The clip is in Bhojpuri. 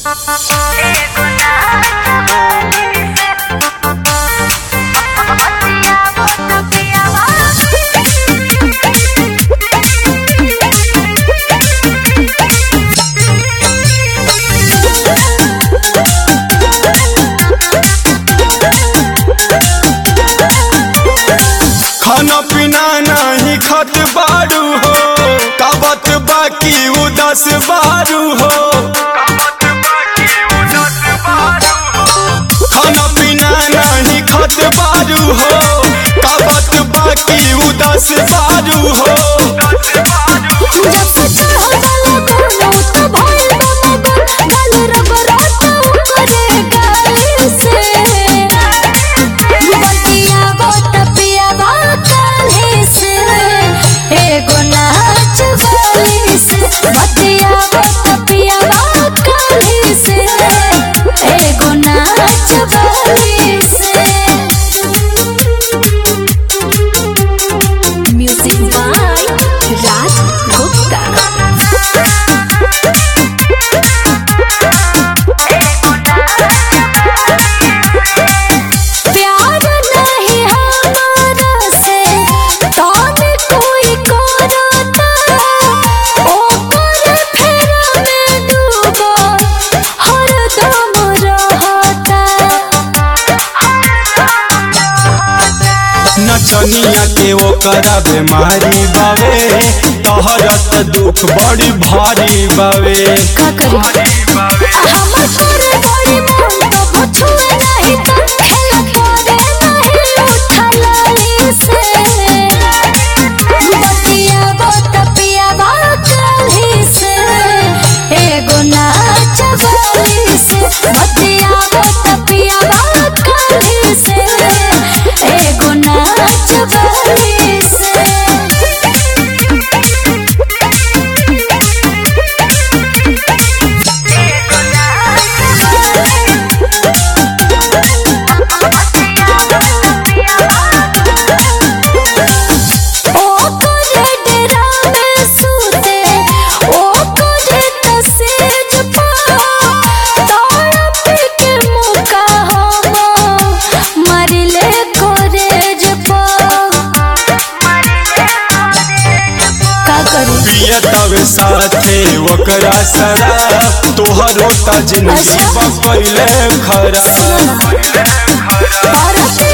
खाना पीना नहीं खत बारू हो, काबत बाकी उदास बारू हो। खाना पीना नहीं खत बारू हो, काबत बाकी उदास बारू हो। नचनिया के ओकरा बीमारी बावे, तोहरत दुख बड़ी भारी बावे। का करी हमर तोरे बड़ी मन तो पछुए नहीं तो खेला करे नहीं उठलाई से। बतिया बत पिया बातली से एगो नाच बाली से। बतिया बत पिया बातली से एगो नाच बाली से। तब साथे ओकरा सरा तोहरो ता जिंदगी बकैले खरा।